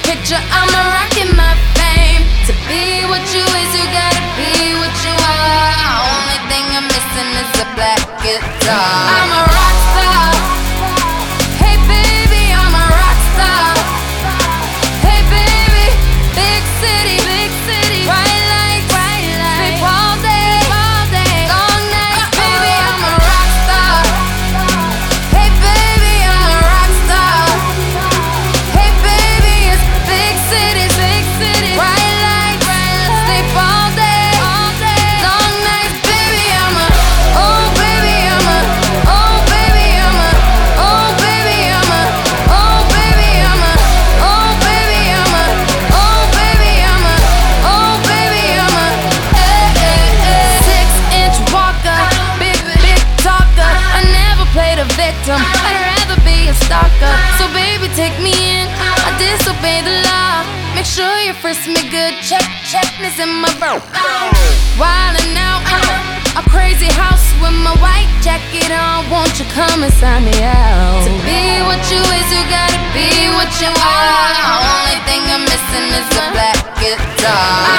picture, I'm a rockin' my fame. To be what you is, you gotta be what you are. Only thing I'm missing is a black guitar. I'm a rock star. Hey baby, I'm a rock star. Hey baby, big city, bright lights, sleep all day, long nights. Baby, I'm a rock star. Hey baby, I'm a rock star. Hey baby, it's big city, bright lights, sleep all day, long nights. Baby, I'm a, oh baby, I'm a, oh baby, I'm a, oh baby, I'm a, oh baby, I'm a, oh baby, I'm a, oh baby, I'm a, oh baby, I'm a, 6-inch walker, big talker. I never played a victim, I'd rather be a stalker. So baby, take me in, I disobey the law. Make sure you frisk me good, check this in my bro. Wildin' out in a crazy house with my white jacket on. Won't you come and sign me out? To be what you is, you gotta be what you are. Only thing I'm missing is a black guitar.